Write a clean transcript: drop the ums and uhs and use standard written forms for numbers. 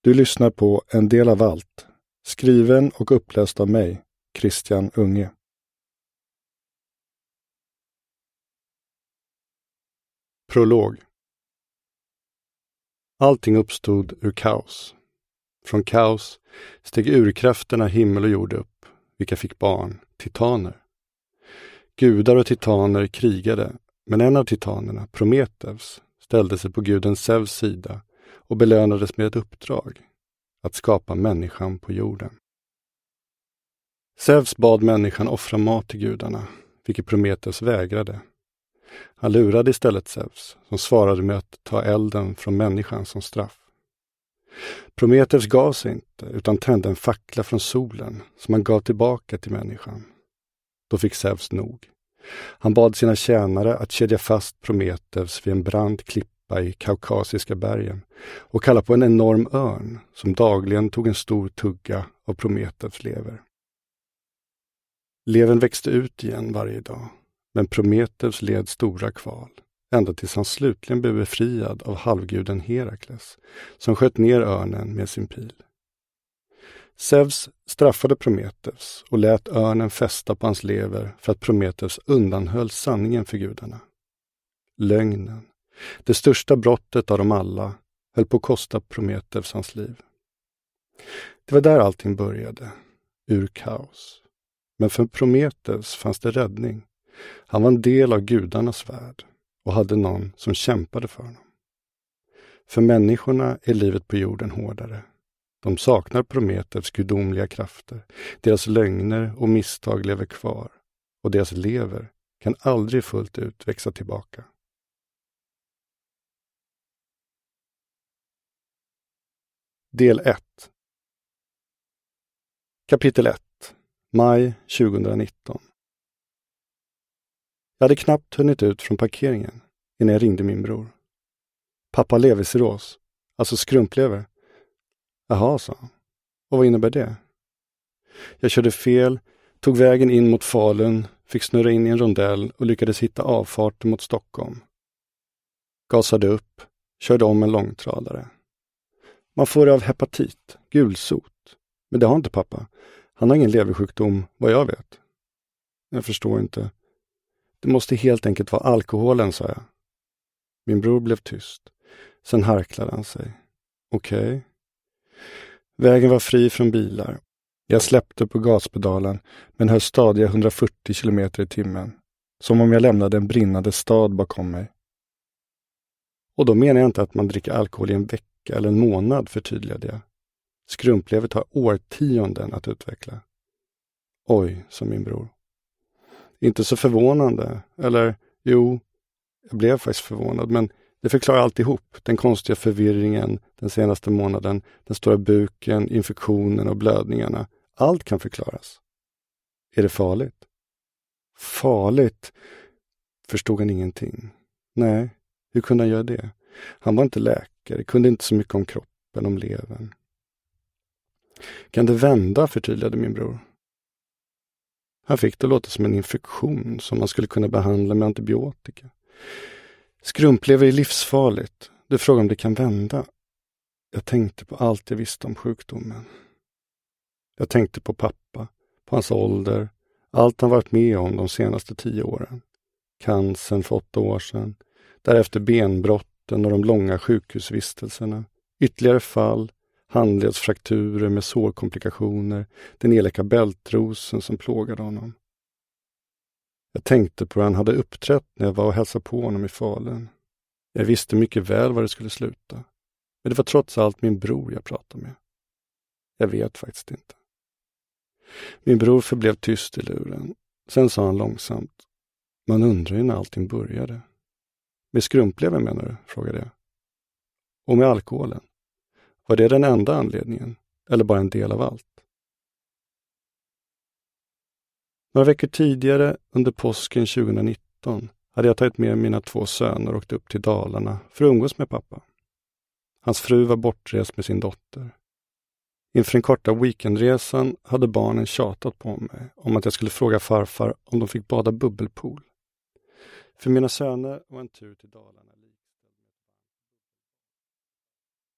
Du lyssnar på En del av allt, skriven och uppläst av mig, Christian Unge. Prolog. Allting uppstod ur kaos. Från kaos steg urkrafterna himmel och jord upp, vilka fick barn, titaner. Gudar och titaner krigade, men en av titanerna, Prometheus, ställde sig på guden Zeus sida och belönades med ett uppdrag, att skapa människan på jorden. Zeus bad människan offra mat till gudarna, vilket Prometheus vägrade. Han lurade istället Zeus, som svarade med att ta elden från människan som straff. Prometheus gav sig inte, utan tände en fackla från solen som han gav tillbaka till människan. Då fick Zeus nog. Han bad sina tjänare att kedja fast Prometheus vid en brant klippa i Kaukasiska bergen och kalla på en enorm örn som dagligen tog en stor tugga av Prometheus lever. Levern växte ut igen varje dag, men Prometheus led stora kval, ända tills han slutligen blev befriad av halvguden Herakles, som sköt ner örnen med sin pil. Zeus straffade Prometheus och lät örnen fästa på hans lever för att Prometheus undanhöll sanningen för gudarna. Lögnen, det största brottet av dem alla, höll på att kosta Prometheus hans liv. Det var där allting började, ur kaos. Men för Prometheus fanns det räddning. Han var en del av gudarnas värld och hade någon som kämpade för honom. För människorna är livet på jorden hårdare. De saknar Prometheus gudomliga krafter. Deras lögner och misstag lever kvar och deras lever kan aldrig fullt ut växa tillbaka. Del 1. Kapitel 1. Maj 2019. Jag hade knappt hunnit ut från parkeringen innan jag ringde min bror. Pappa levercirros, alltså skrumplever. Jaha, sa han. Och vad innebär det? Jag körde fel, tog vägen in mot Falun, fick snurra in i en rondell och lyckades hitta avfarten mot Stockholm. Gasade upp, körde om en långtradare. Man får det av hepatit, gulsot. Men det har inte pappa. Han har ingen leversjukdom, vad jag vet. Jag förstår inte. Det måste helt enkelt vara alkoholen, sa jag. Min bror blev tyst. Sen harklade han sig. Okej. Vägen var fri från bilar. Jag släppte på gaspedalen men höll stadiga 140 km i timmen. Som om jag lämnade en brinnande stad bakom mig. Och då menar jag inte att man dricker alkohol i en vecka eller en månad, förtydligade jag. Skrumplever tar årtionden att utveckla. Oj, sa min bror. Inte så förvånande. Eller, jo, jag blev faktiskt förvånad. Men det förklarar alltihop. Den konstiga förvirringen den senaste månaden. Den stora buken, infektionen och blödningarna. Allt kan förklaras. Är det farligt? Farligt? Förstod han ingenting. Nej, hur kunde han göra det? Han var inte läkare, kunde inte så mycket om kroppen, om levern. Kan det vända, förtydligade min bror. Han fick det låta som en infektion som man skulle kunna behandla med antibiotika. Skrumplever är livsfarligt. Du frågar om det kan vända. Jag tänkte på allt jag visste om sjukdomen. Jag tänkte på pappa, på hans ålder, allt han varit med om de senaste 10 åren. Cancern för 8 år sedan, därefter benbrotten och de långa sjukhusvistelserna, ytterligare fall, handledsfrakturer med sårkomplikationer, den elaka bältrosen som plågade honom. Jag tänkte på hur han hade uppträtt när jag var och hälsade på honom i Falun. Jag visste mycket väl var det skulle sluta. Men det var trots allt min bror jag pratade med. Jag vet faktiskt inte. Min bror förblev tyst i luren. Sen sa han långsamt. Man undrar ju när allting började. Med skrumplever menar du? Frågade jag. Och med alkoholen. Var det den enda anledningen? Eller bara en del av allt? Några veckor tidigare under påsken 2019 hade jag tagit med mina 2 söner och åkt upp till Dalarna för att umgås med pappa. Hans fru var bortrest med sin dotter. Inför den korta weekendresan hade barnen tjatat på mig om att jag skulle fråga farfar om de fick bada bubbelpool. För mina söner var en tur till Dalarna